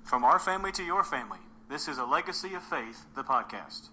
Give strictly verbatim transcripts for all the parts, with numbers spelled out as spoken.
From our family to your family, this is A Legacy of Faith, the podcast.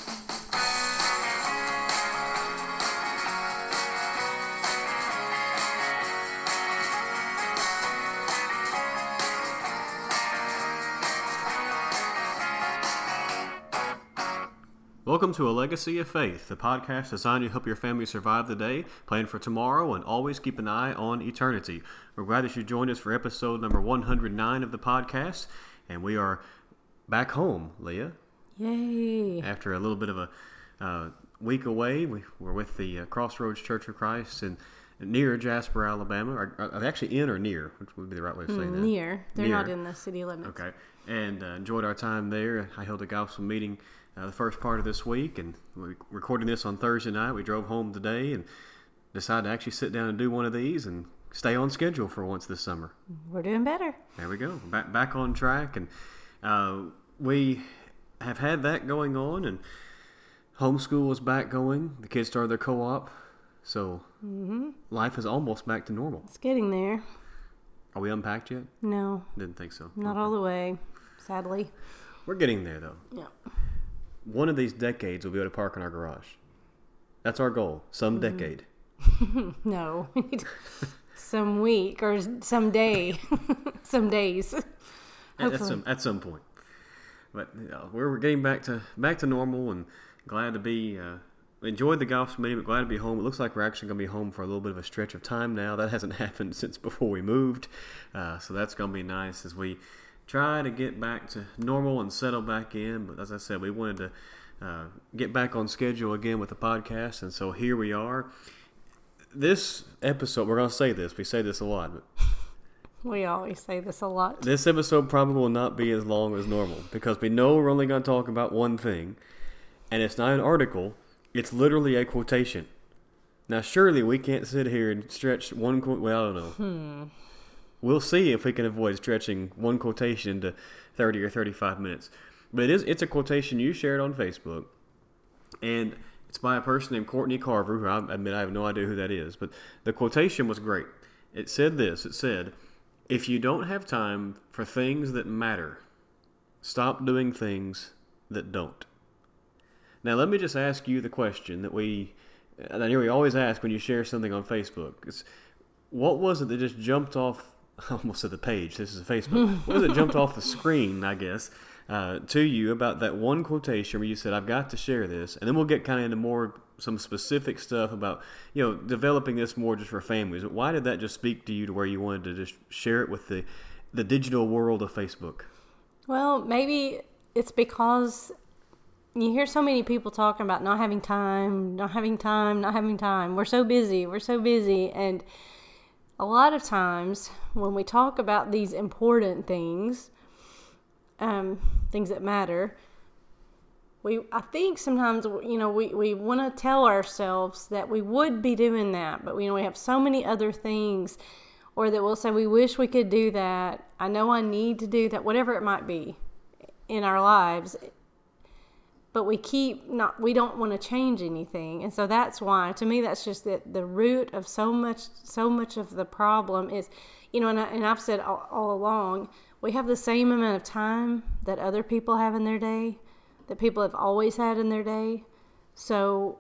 Welcome to A Legacy of Faith, the podcast designed to help your family survive the day, plan for tomorrow, and always keep an eye on eternity. We're glad that you joined us for episode number one hundred nine of the podcast, and we are back home, Leah. Yay! After a little bit of a uh, week away, we were with the uh, Crossroads Church of Christ in near Jasper, Alabama. Or, are they actually in or near? Which would be the right way of saying mm, that? Near. They're near. Not in the city limits. Okay. And uh, enjoyed our time there. I held a gospel meeting Uh, the first part of this week, and we're recording this on Thursday night. We drove home today and decided to actually sit down and do one of these and stay on schedule for once this summer. We're doing better. There we go. Back back on track, and uh, we have had that going on, and homeschool is back going. The kids started their co-op, so mm-hmm. life is almost back to normal. It's getting there. Are we unpacked yet? No. Didn't think so. Not okay. All the way, sadly. We're getting there, though. Yeah. One of these decades we'll be able to park in our garage. That's our goal. Some mm. decade. No. Some week or some day. Some days. At, at some at some point. But you know, we're getting back to back to normal, and glad to be uh, enjoyed the gospel meeting, but glad to be home. It looks like we're actually going to be home for a little bit of a stretch of time now. That hasn't happened since before we moved. Uh, so that's going to be nice as we try to get back to normal and settle back in. But as I said, we wanted to uh, get back on schedule again with the podcast, and so here we are. This episode, we're going to say this. We say this a lot. But we always say this a lot. This episode probably will not be as long as normal because we know we're only going to talk about one thing, and it's not an article. It's literally a quotation. Now, surely we can't sit here and stretch one quote. Well, I don't know. Hmm. We'll see if we can avoid stretching one quotation into thirty or thirty-five minutes. But it is, it's a quotation you shared on Facebook, and it's by a person named Courtney Carver, who I admit I have no idea who that is. But the quotation was great. It said this. It said, "If you don't have time for things that matter, stop doing things that don't." Now, let me just ask you the question that we, and I know we always ask when you share something on Facebook. It's, what was it that just jumped off? I almost said the page. This is Facebook. What was it jumped off the screen, I guess, uh, to you about that one quotation where you said, "I've got to share this," and then we'll get kind of into more some specific stuff about, you know, developing this more just for families. Why did that just speak to you to where you wanted to just share it with the the digital world of Facebook? Well, maybe it's because you hear so many people talking about not having time, not having time, not having time. We're so busy. We're so busy, and a lot of times when we talk about these important things, um, things that matter, we I think sometimes, you know, we, we want to tell ourselves that we would be doing that, but, you know, we have so many other things, or that we'll say, we wish we could do that. I know I need to do that, whatever it might be in our lives. But we keep not, we don't want to change anything. And so that's why, to me, that's just the, the root of so much, so much of the problem is, you know, and, I, and I've said all, all along, we have the same amount of time that other people have in their day, that people have always had in their day. So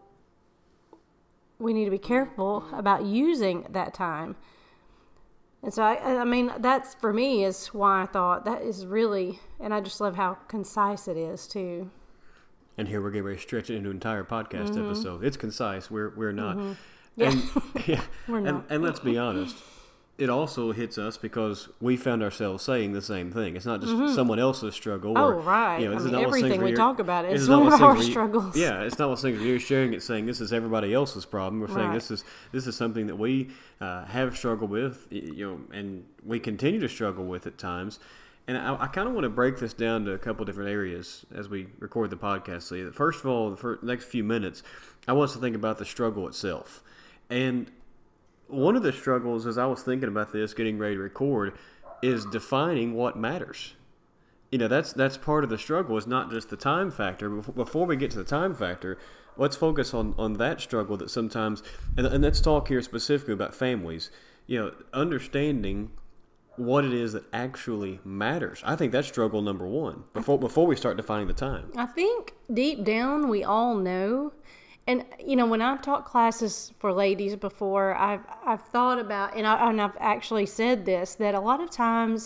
we need to be careful about using that time. And so, I, I mean, that's, for me, is why I thought that is really, and I just love how concise it is, too. And here we're getting ready to stretch it into an entire podcast mm-hmm. episode. It's concise. We're we're not. Mm-hmm. Yeah. And, yeah. we're not. And, and let's be honest, it also hits us because we found ourselves saying the same thing. It's not just mm-hmm. someone else's struggle. Oh, or, right. You know, this I is mean, not everything we you're, talk about is one one of our struggles. Yeah, it's not one thing you're sharing it saying this is everybody else's problem. We're saying right. this is this is something that we uh, have struggled with, you know, and we continue to struggle with at times. And I, I kind of want to break this down to a couple different areas as we record the podcast. So first of all, for the next few minutes, I want us to think about the struggle itself. And one of the struggles, as I was thinking about this, getting ready to record, is defining what matters. You know, that's that's part of the struggle. Is not just the time factor. Before we get to the time factor, let's focus on, on that struggle that sometimes, and, and let's talk here specifically about families. You know, understanding what it is that actually matters. I think that's struggle number one before before we start defining the time. I think deep down we all know, and you know, when I've taught classes for ladies before, I've I've thought about, and, I, and I've actually said this, that a lot of times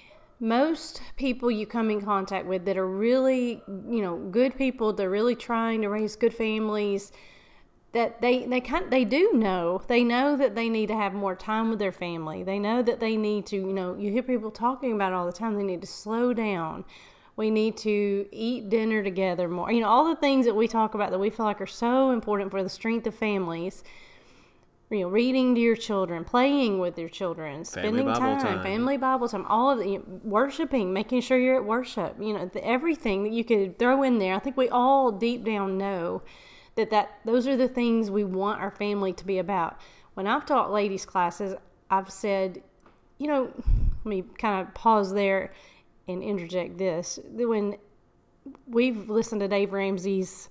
most people you come in contact with that are really, you know, good people, they're really trying to raise good families, that they they kind they do know they know that they need to have more time with their family. They know that they need to, you know, you hear people talking about it all the time. They need to slow down. We need to eat dinner together more. You know, all the things that we talk about that we feel like are so important for the strength of families. You know, reading to your children, playing with your children, spending Family Bible time, time. family Bible time, all of the, you know, worshiping, making sure you're at worship. You know, the, everything that you could throw in there. I think we all deep down know that, that those are the things we want our family to be about. When I've taught ladies classes, I've said, you know, let me kind of pause there and interject this. When we've listened to Dave Ramsey's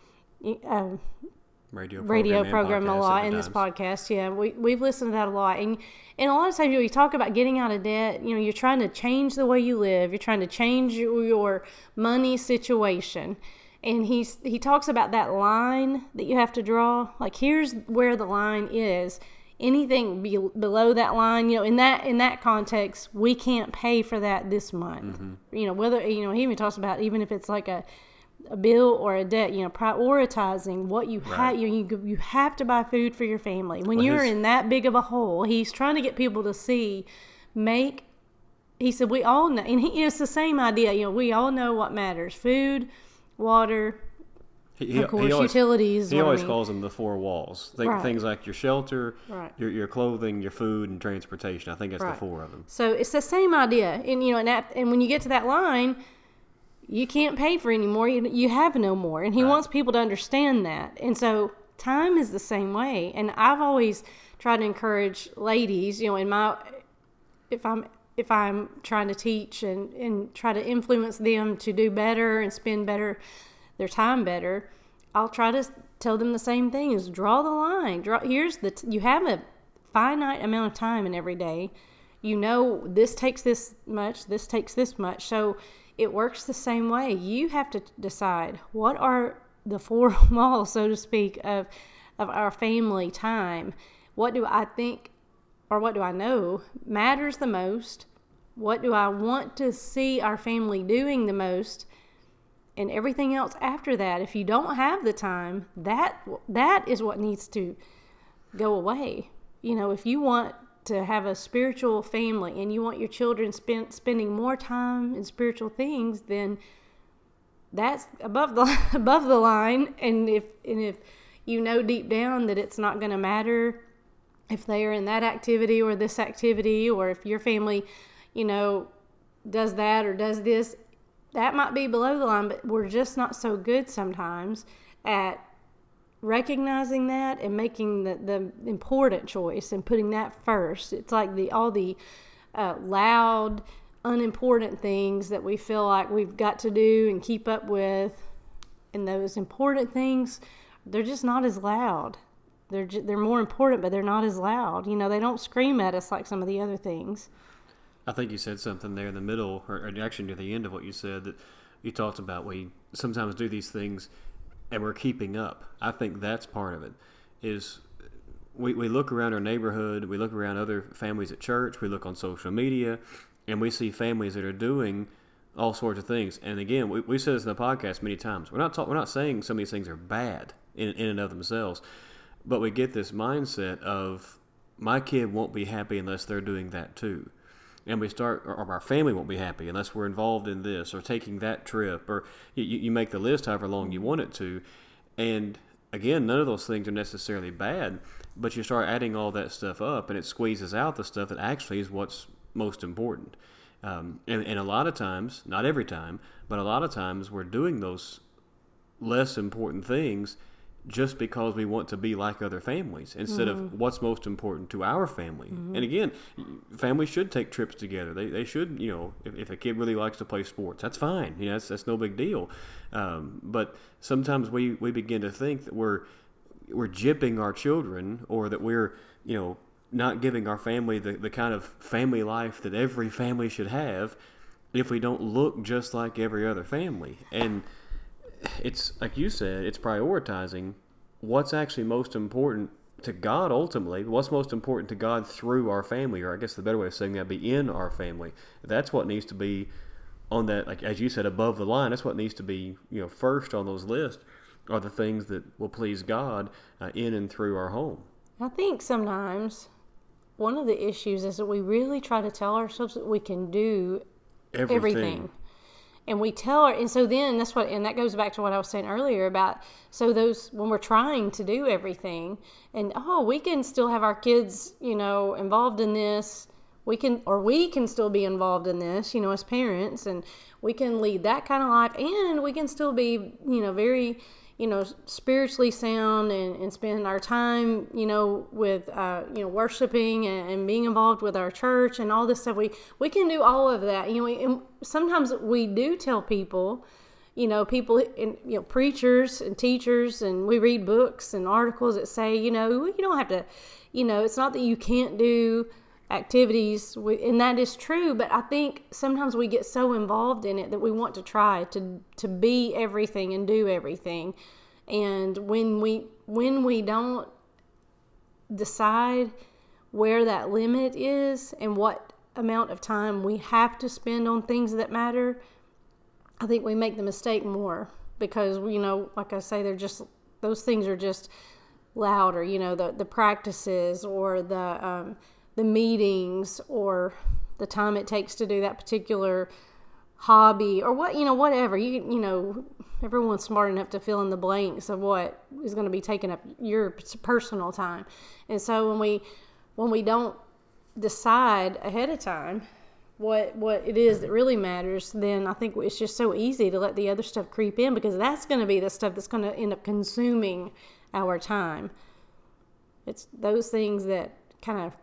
uh, radio program, radio program a lot in times. this podcast, yeah, we, we've listened to that a lot. And, and a lot of times, you know, you talk about getting out of debt, you know, you're trying to change the way you live, you're trying to change your, your money situation. And he's he talks about that line that you have to draw. Like, here's where the line is. Anything be, below that line, you know, in that in that context, we can't pay for that this month. Mm-hmm. You know, whether, you know, he even talks about even if it's like a, a bill or a debt, you know, prioritizing what you Right. have. You, you you have to buy food for your family. When Well, you're his- in that big of a hole, he's trying to get people to see, make. He said we all know, and he, you know, it's the same idea. You know, we all know what matters: food, water, He, he, of course, he always, utilities. He what I always mean. calls them the four walls. Think, Right. Things like your shelter, Right. your your clothing, your food, and transportation. I think that's Right. the four of them. So it's the same idea, and you know, and, that, and when you get to that line, you can't pay for any more. You, you have no more, and he Right. wants people to understand that. And so time is the same way. And I've always tried to encourage ladies, you know, in my if I'm if I'm trying to teach and, and try to influence them to do better and spend better their time better, I'll try to tell them the same thing: is draw the line. Draw here's the t- you have a finite amount of time in every day. You know, this takes this much, this takes this much. So it works the same way. You have to decide what are the four walls, so to speak, of of our family time. What do I think, or what do I know matters the most? What do I want to see our family doing the most? And everything else after that, if you don't have the time, that that is what needs to go away. You know, if you want to have a spiritual family and you want your children spend, spending more time in spiritual things, then that's above the above the line. And if and if you know deep down that it's not going to matter if they are in that activity or this activity, or if your family, you know, does that or does this, that might be below the line. But we're just not so good sometimes at recognizing that and making the, the important choice and putting that first. It's like the all the uh, loud, unimportant things that we feel like we've got to do and keep up with, and those important things, they're just not as loud. They're ju- they're more important, but they're not as loud. You know, they don't scream at us like some of the other things. I think you said something there in the middle, or, or actually near the end of what you said, that you talked about we sometimes do these things and we're keeping up. I think that's part of it. Is we, we look around our neighborhood, we look around other families at church, we look on social media, and we see families that are doing all sorts of things. And again, we we said this in the podcast many times. We're not talk, we're not saying some of these things are bad in in and of themselves, but we get this mindset of my kid won't be happy unless they're doing that too. And we start, or our family won't be happy unless we're involved in this or taking that trip, or you, you make the list however long you want it to. And again, none of those things are necessarily bad, but you start adding all that stuff up and it squeezes out the stuff that actually is what's most important. Um, and, and a lot of times, not every time, but a lot of times we're doing those less important things just because we want to be like other families instead mm-hmm. of what's most important to our family. Mm-hmm. And again, families should take trips together. They they should, you know, if, if a kid really likes to play sports, that's fine. You know, that's, that's no big deal. Um, but sometimes we, we begin to think that we're we're gypping our children, or that we're, you know, not giving our family the, the kind of family life that every family should have if we don't look just like every other family. And it's, like you said, it's prioritizing what's actually most important to God ultimately, what's most important to God through our family, or I guess the better way of saying that would be in our family. That's what needs to be on that, like as you said, above the line. That's what needs to be, you know, first on those lists are the things that will please God uh, in and through our home. I think sometimes one of the issues is that we really try to tell ourselves that we can do everything. everything. And we tell her, and so then that's what, and that goes back to what I was saying earlier about, so those, when we're trying to do everything, and oh, we can still have our kids, you know, involved in this, we can, or we can still be involved in this, you know, as parents, and we can lead that kind of life, and we can still be, you know, very, you know, spiritually sound and, and spend our time, you know, with, uh, you know, worshiping and, and being involved with our church and all this stuff. We, we can do all of that. You know, we, and sometimes we do tell people, you know, people, and, you know, preachers and teachers, and we read books and articles that say, you know, you don't have to, you know, it's not that you can't do activities, and that is true, but I think sometimes we get so involved in it that we want to try to to be everything and do everything, and when we when we don't decide where that limit is and what amount of time we have to spend on things that matter, I think we make the mistake more, because, you know, like I say, they're just, those things are just louder, you know, the the practices or the um the meetings or the time it takes to do that particular hobby or what, you know, whatever. You you know, everyone's smart enough to fill in the blanks of what is going to be taking up your personal time. And so when we when we don't decide ahead of time what what it is that really matters, then I think it's just so easy to let the other stuff creep in, because that's going to be the stuff that's going to end up consuming our time. It's those things that kind of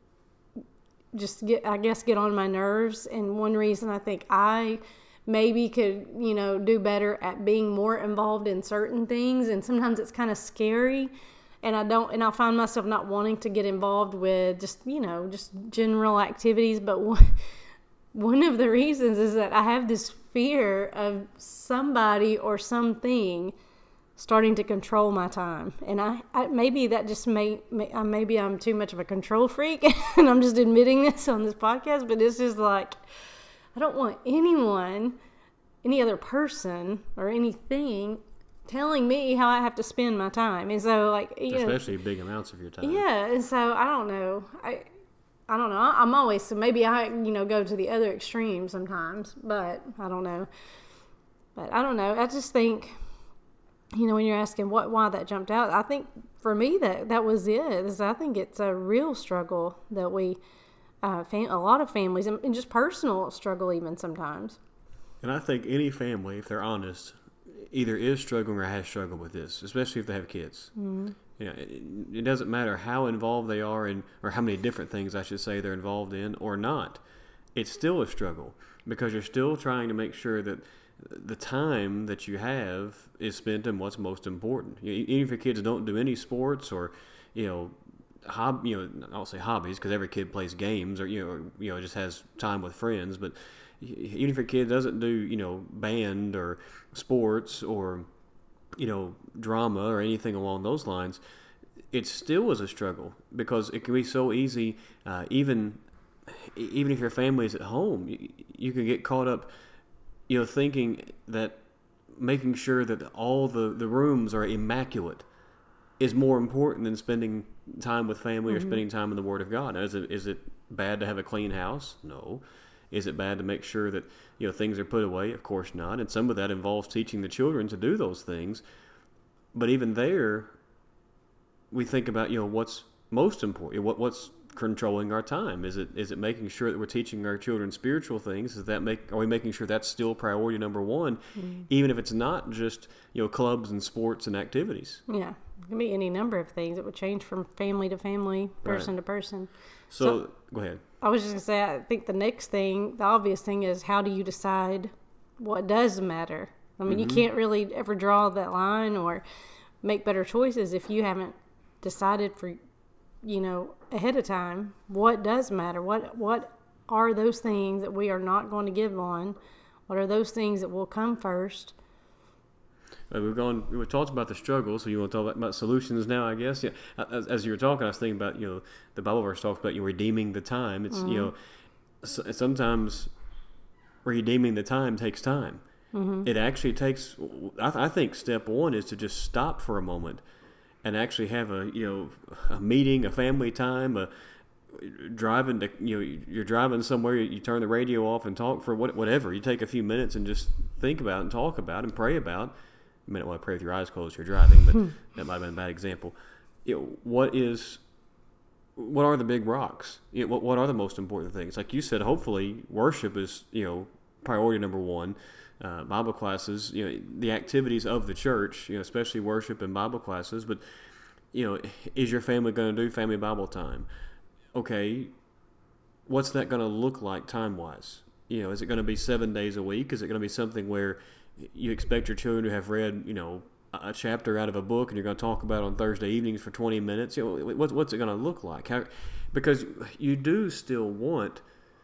just get, I guess, get on my nerves. And one reason I think I maybe could, you know, do better at being more involved in certain things. And sometimes it's kind of scary, and I don't, and I'll find myself not wanting to get involved with just, you know, just general activities. But one, one of the reasons is that I have this fear of somebody or something starting to control my time. And I, I maybe that just may, may maybe I'm too much of a control freak and I'm just admitting this on this podcast, but it's just like, I don't want anyone, any other person or anything telling me how I have to spend my time. And so, like, you especially know, big amounts of your time. Yeah. And so I don't know. I, I don't know. I'm always, so maybe I, you know, go to the other extreme sometimes, but I don't know. But I don't know. I just think, you know, when you're asking what, why that jumped out, I think for me that that was it. Is I think it's a real struggle that we, uh, fam- a lot of families, and, and just personal struggle even sometimes. And I think any family, if they're honest, either is struggling or has struggled with this, especially if they have kids. Mm-hmm. You know, it, it doesn't matter how involved they are in, or how many different things I should say they're involved in or not. It's still a struggle, because you're still trying to make sure that the time that you have is spent in what's most important. You know, even if your kids don't do any sports or, you know, hob, you know, I'll say hobbies, because every kid plays games, or, you know, or, you know, just has time with friends. But even if your kid doesn't do, you know, band or sports or, you know, drama or anything along those lines, it still is a struggle, because it can be so easy, uh, even even if your family is at home, you, you can get caught up, you know, thinking that making sure that all the, the rooms are immaculate is more important than spending time with family, mm-hmm. or spending time in the Word of God. Now, is it is it bad to have a clean house? No. Is it bad to make sure that, you know, things are put away? Of course not. And some of that involves teaching the children to do those things. But even there, we think about, you know, what's most important. What what's controlling our time? Is it is it making sure that we're teaching our children spiritual things? Is that make are we making sure that's still priority number one, mm-hmm. even if it's not just, you know, clubs and sports and activities? Yeah, it can be any number of things. It would change from family to family, person right. to person. So, so go ahead. I was just gonna say, I think the next thing, the obvious thing, is how do you decide what does matter? I mean, mm-hmm. you can't really ever draw that line or make better choices if you haven't decided for you know, ahead of time what does matter. What what are those things that we are not going to give on? What are those things that will come first? Uh, we've gone. We've talked about the struggle, so you want to talk about, about solutions now, I guess. Yeah. As, as you were talking, I was thinking about, you know, the Bible verse talks about you redeeming the time. It's mm-hmm. you know, so, sometimes redeeming the time takes time. Mm-hmm. It actually takes. I, th- I think step one is to just stop for a moment, and actually have a you know a meeting, a family time, a driving to you know you're driving somewhere. You, you turn the radio off and talk for what, whatever. You take a few minutes and just think about and talk about and pray about. You may not want to pray with your eyes closed if you're driving, but that might have been a bad example. You know, what is, what are the big rocks? You know, what what are the most important things? Like you said, hopefully worship is, you know, priority number one. Uh, Bible classes, you know, the activities of the church, you know, especially worship and Bible classes. But, you know, is your family going to do family Bible time? Okay, what's that going to look like time-wise? You know, is it going to be seven days a week? Is it going to be something where you expect your children to have read, you know, a chapter out of a book and you're going to talk about it on Thursday evenings for twenty minutes? You know, what's, what's it going to look like? How, because you do still want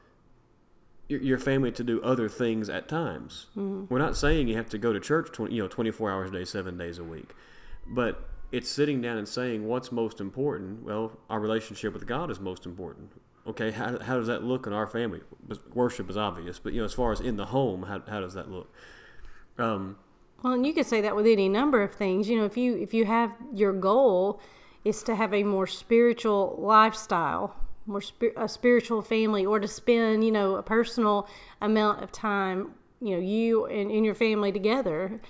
your, your family to do other things at times. Mm-hmm. We're not saying you have to go to church, twenty, you know, twenty-four hours a day, seven days a week. But it's sitting down and saying what's most important. Well, our relationship with God is most important. Okay, how, how does that look in our family? Worship is obvious, but, you know, as far as in the home, how, how does that look? Um, well, and you could say that with any number of things. You know, if you if you have your goal is to have a more spiritual lifestyle, more spi- a spiritual family, or to spend, you know, a personal amount of time, you know, you and, and your family together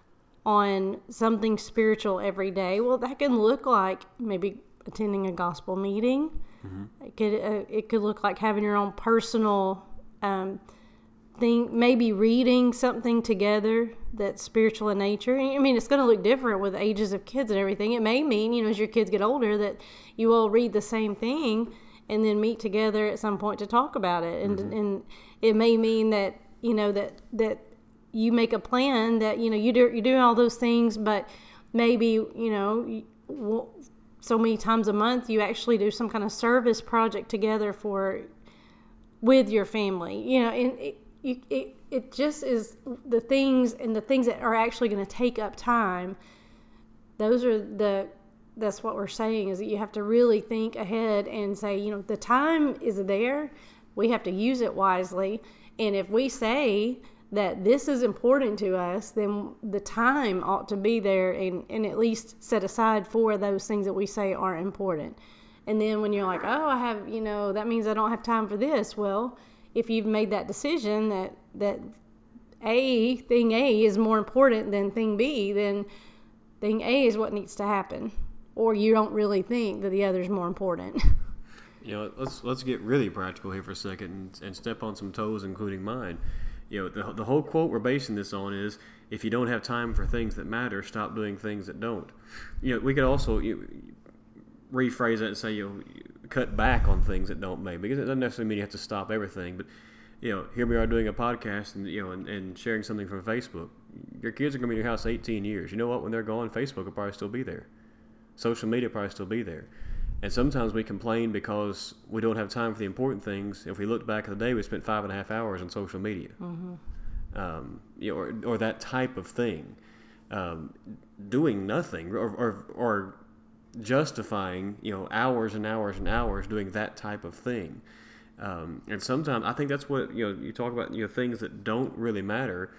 on something spiritual every day. Well, that can look like maybe attending a gospel meeting. Mm-hmm. It could uh, it could look like having your own personal um, thing, maybe reading something together that's spiritual in nature. I mean, it's going to look different with ages of kids and everything. It may mean, you know, as your kids get older, that you all read the same thing and then meet together at some point to talk about it. And mm-hmm. and it may mean that, you know, that that you make a plan that, you know, you do you're doing all those things, but maybe, you know, so many times a month you actually do some kind of service project together for with your family. You know, and it, You, it, it just is the things and the things that are actually going to take up time. Those are the, that's what we're saying, is that you have to really think ahead and say, you know, the time is there. We have to use it wisely. And if we say that this is important to us, then the time ought to be there and, and at least set aside for those things that we say are important. And then when you're like, oh, I have, you know, that means I don't have time for this. Well, if you've made that decision that, that A, thing A is more important than thing B, then thing A is what needs to happen. Or you don't really think that the other is more important. You know, let's let's get really practical here for a second and, and step on some toes, including mine. You know, the, the whole quote we're basing this on is, if you don't have time for things that matter, stop doing things that don't. You know, we could also you know, rephrase that and say, you know, cut back on things that don't make, because it doesn't necessarily mean you have to stop everything. But, you know, here we are doing a podcast and, you know, and, and sharing something from Facebook. Your kids are going to be in your house eighteen years. You know what? When they're gone, Facebook will probably still be there. Social media will probably still be there. And sometimes we complain because we don't have time for the important things. If we look back at the day, we spent five and a half hours on social media, mm-hmm. um, you know, or, or that type of thing, um, doing nothing, or, or or justifying, you know, hours and hours and hours doing that type of thing. Um, and sometimes I think that's what, you know, you talk about, you know, things that don't really matter.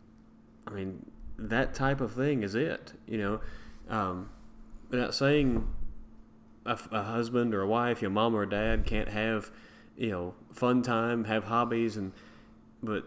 I mean, that type of thing is it. You know, um, I'm not saying A, a husband or a wife, your mom or dad can't have, you know, fun time, have hobbies, and but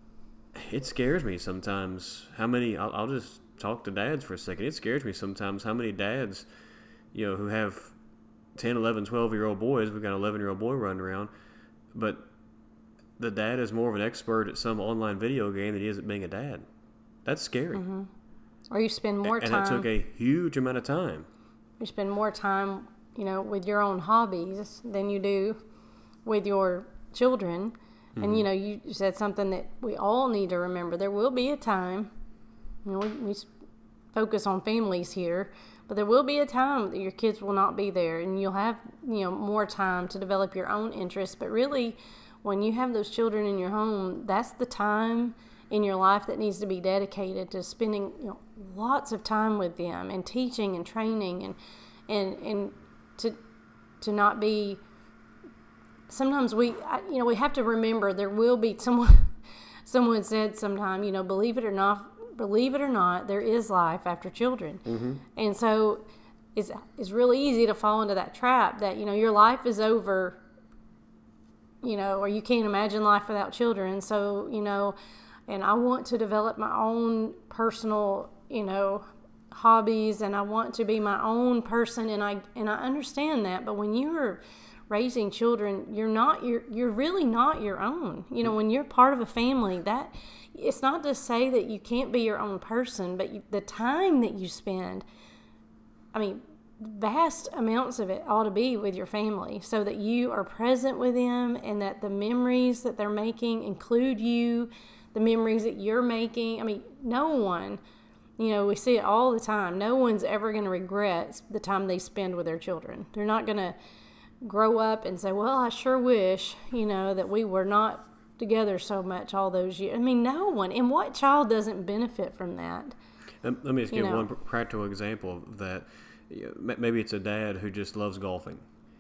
it scares me sometimes how many. I'll, I'll just talk to dads for a second. It scares me sometimes how many dads, you know, who have ten, eleven, twelve year old boys. We've got an eleven year old boy running around, but the dad is more of an expert at some online video game than he is at being a dad. That's scary. Mm-hmm. Or you spend more and, time. And it took a huge amount of time. You spend more time, you know, with your own hobbies than you do with your children. Mm-hmm. And, you know, you said something that we all need to remember. There will be a time, you know, we, we focus on families here, But there will be a time that your kids will not be there, and you'll have, you know, more time to develop your own interests. But really, when you have those children in your home, that's the time in your life that needs to be dedicated to spending, you know, lots of time with them and teaching and training and and and to to not be. Sometimes we, you know, we have to remember there will be someone. Someone said sometime, you know, believe it or not. Believe it or not, there is life after children. Mm-hmm. And so it's, it's really easy to fall into that trap that, you know, your life is over, you know, or you can't imagine life without children. So, you know, and I want to develop my own personal, you know, hobbies, and I want to be my own person. And I, and I understand that. But when you're raising children, you're not, you're, you're really not your own. You know, when you're part of a family, that, it's not to say that you can't be your own person, but you, the time that you spend, I mean, vast amounts of it ought to be with your family so that you are present with them and that the memories that they're making include you, the memories that you're making. I mean, no one, you know, we see it all the time. No one's ever going to regret the time they spend with their children. They're not going to grow up and say, well, I sure wish, you know, that we were not together so much all those years. I mean, no one. And what child doesn't benefit from that? Let me just give you know? one practical example of that. Maybe it's a dad who just loves golfing,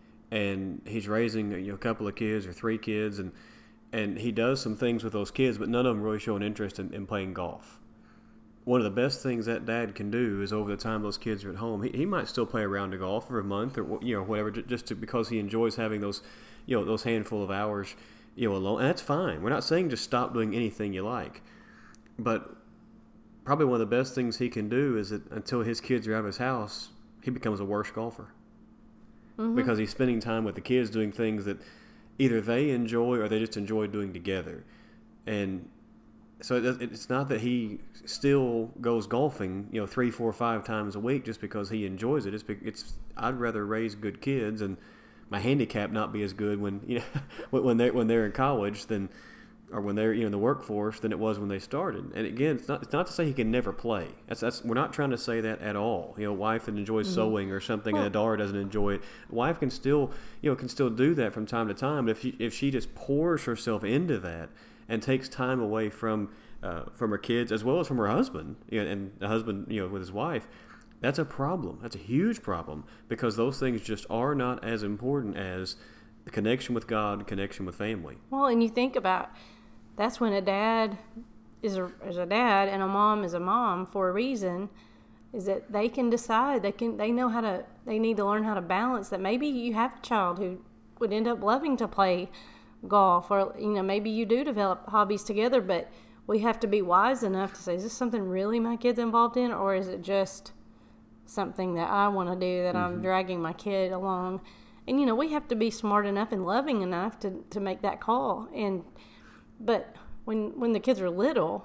and he's raising, you know, a couple of kids or three kids, and and he does some things with those kids, but none of them really show an interest in, in playing golf. One of the best things that dad can do is over the time those kids are at home, he, he might still play a round of golf for a month or, you know, whatever, just to, because he enjoys having those, you know, those handful of hours, you know, alone. And that's fine. We're not saying just stop doing anything you like. But probably one of the best things he can do is that until his kids are out of his house, he becomes a worse golfer. Mm-hmm. Because he's spending time with the kids doing things that either they enjoy or they just enjoy doing together. And so it's not that he still goes golfing, you know, three, four, five times a week just because he enjoys it. It's, it's I'd rather raise good kids and my handicap not be as good when, you know, when they when they're in college than, or when they're, you know, in the workforce than it was when they started. And again, it's not it's not to say he can never play. That's that's we're not trying to say that at all. You know, a wife that enjoys mm-hmm. sewing or something, well, and a daughter doesn't enjoy it. A wife can still, you know, can still do that from time to time. But if she, if she just pours herself into that and takes time away from uh, from her kids as well as from her husband, you know, and the husband, you know, with his wife, that's a problem. That's a huge problem because those things just are not as important as the connection with God, connection with family. Well, and you think about, that's when a dad is a, is a dad and a mom is a mom for a reason, is that they can decide, they can they know how to, they need to learn how to balance that. Maybe you have a child who would end up loving to play golf, or, you know, maybe you do develop hobbies together, but we have to be wise enough to say, is this something really my kid's involved in, or is it just something that I want to do that mm-hmm. I'm dragging my kid along? And, you know, we have to be smart enough and loving enough to, to make that call. And but when when the kids are little,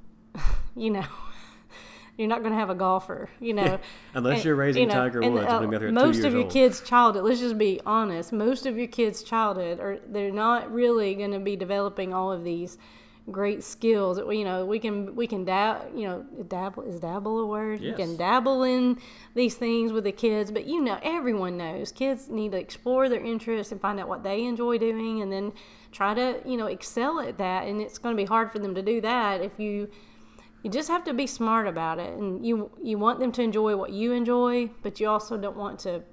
you know, you're not going to have a golfer, you know. Unless and, you're raising you know, Tiger and, Woods. Uh, when most two of your old. kids' childhood, let's just be honest, most of your kids' childhood, are they're not really going to be developing all of these great skills. You know, we can we can dab, you know, dabble is dabble a word? Yes. You can dabble in these things with the kids, but you know, everyone knows kids need to explore their interests and find out what they enjoy doing, and then try to, you know, excel at that. And it's going to be hard for them to do that if you you just have to be smart about it, and you you want them to enjoy what you enjoy, but you also don't want to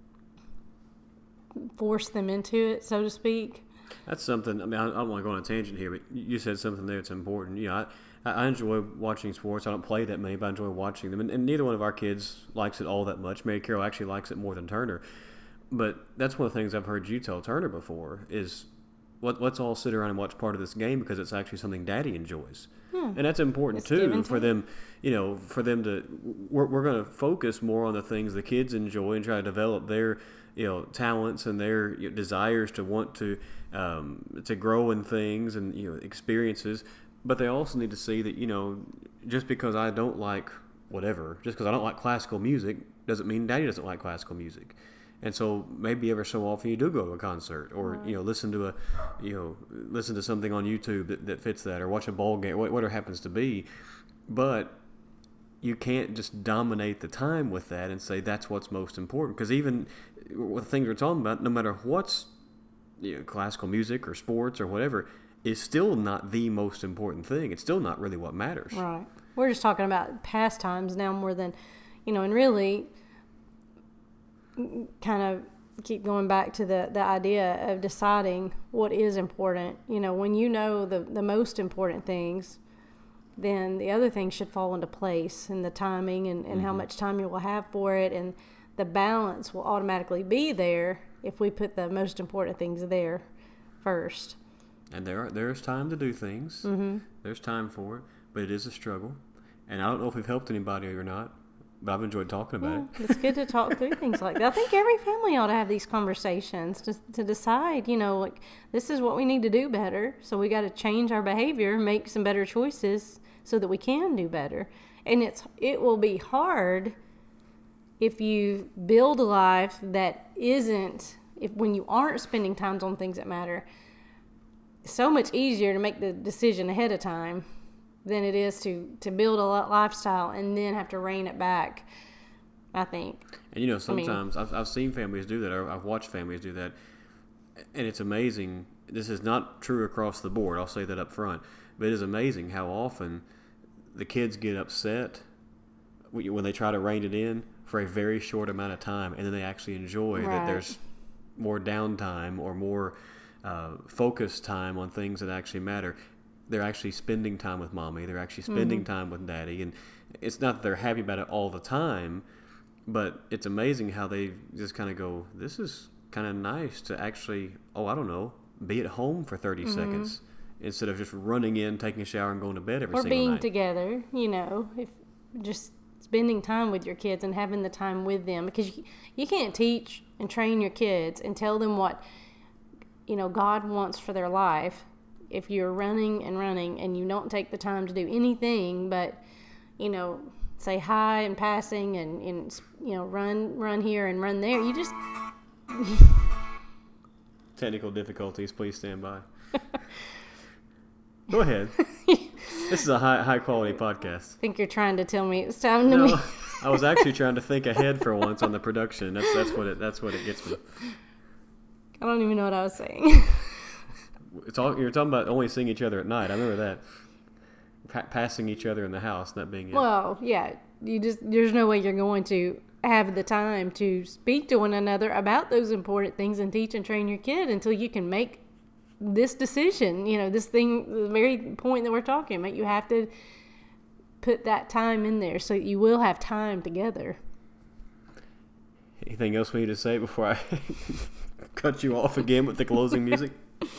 force them into it, so to speak. That's something. I mean, I don't want to go on a tangent here, but you said something there that's important. You know, I, I enjoy watching sports. I don't play that many, but I enjoy watching them. And, and neither one of our kids likes it all that much. Mary Carol actually likes it more than Turner. But that's one of the things I've heard you tell Turner before is, let, let's all sit around and watch part of this game because it's actually something Daddy enjoys. Hmm. And that's important, it's too, for them, you know, for them to, we're, we're going to focus more on the things the kids enjoy and try to develop their, you know, talents and their, you know, desires to want to um, to grow in things and, you know, experiences. But they also need to see that, you know, just because I don't like whatever, just because I don't like classical music, doesn't mean Daddy doesn't like classical music. And so maybe ever so often you do go to a concert, or right. you know, listen to a, you know, listen to something on YouTube that, that fits that, or watch a ball game, whatever it happens to be. But you can't just dominate the time with that and say that's what's most important. Because even with the things we're talking about, no matter what's, you know, classical music or sports or whatever, is still not the most important thing. It's still not really what matters. Right. We're just talking about pastimes now more than, you know, and really kind of keep going back to the, the idea of deciding what is important. You know, when you know the, the most important things, then the other things should fall into place, and the timing and, and mm-hmm. how much time you will have for it, and the balance will automatically be there if we put the most important things there first. And there are, there's time to do things. Mm-hmm. There's time for it, but it is a struggle. And I don't know if we've helped anybody or not, but I've enjoyed talking about yeah, it. It's good to talk through things like that. I think every family ought to have these conversations to, to decide, you know, like, this is what we need to do better. So we got to change our behavior, make some better choices so that we can do better. And it's it will be hard if you build a life that isn't, if when you aren't spending time on things that matter. So much easier to make the decision ahead of time than it is to, to build a lifestyle and then have to rein it back, I think. And, you know, sometimes I mean, I've, I've seen families do that, or I've watched families do that, and it's amazing. This is not true across the board. I'll say that up front. But it is amazing how often the kids get upset when they try to rein it in for a very short amount of time, and then they actually enjoy right. that there's more downtime or more uh, focused time on things that actually matter. They're actually spending time with mommy. They're actually spending mm-hmm. time with daddy. And it's not that they're happy about it all the time, but it's amazing how they just kind of go, this is kind of nice to actually, oh, I don't know, be at home for thirty mm-hmm. seconds instead of just running in, taking a shower, and going to bed every or single night. Or being together, you know, if just spending time with your kids and having the time with them. Because you, you can't teach and train your kids and tell them what, you know, God wants for their life if you're running and running and you don't take the time to do anything but, you know, say hi and passing and, and you know, run run here and run there. You just... Technical difficulties, please stand by. Go ahead. This is a high high quality podcast. I think you're trying to tell me it's time to no, me. I was actually trying to think ahead for once on the production. That's that's what it that's what it gets me. I don't even know what I was saying. It's all you're talking about. Only seeing each other at night. I remember that. Pa- passing each other in the house, not being it. Well, yeah. You just there's no way you're going to have the time to speak to one another about those important things and teach and train your kid until you can make this decision. You know, this thing, the very point that we're talking about. You have to put that time in there so you will have time together. Anything else we need to say before I cut you off again with the closing music?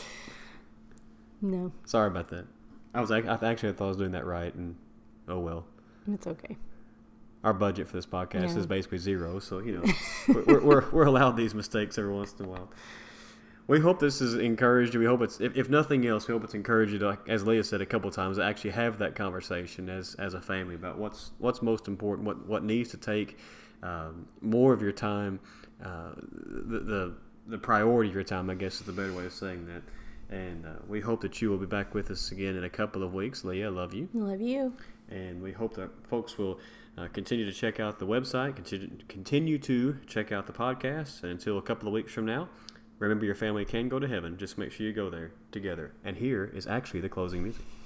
No. Sorry about that. I was I actually I thought I was doing that right, and oh well. It's okay. Our budget for this podcast yeah. is basically zero, so you know we're, we're we're allowed these mistakes every once in a while. We hope this has encouraged you. We hope it's if, if nothing else, we hope it's encouraged you to, as Leah said a couple of times, to actually have that conversation as as a family about what's what's most important, what what needs to take um, more of your time, uh, the, the the priority of your time, I guess is the better way of saying that. And uh, we hope that you will be back with us again in a couple of weeks. Leah, I love you. Love you. And we hope that folks will uh, continue to check out the website, continue, continue to check out the podcast. And until a couple of weeks from now, remember your family can go to heaven. Just make sure you go there together. And here is actually the closing music.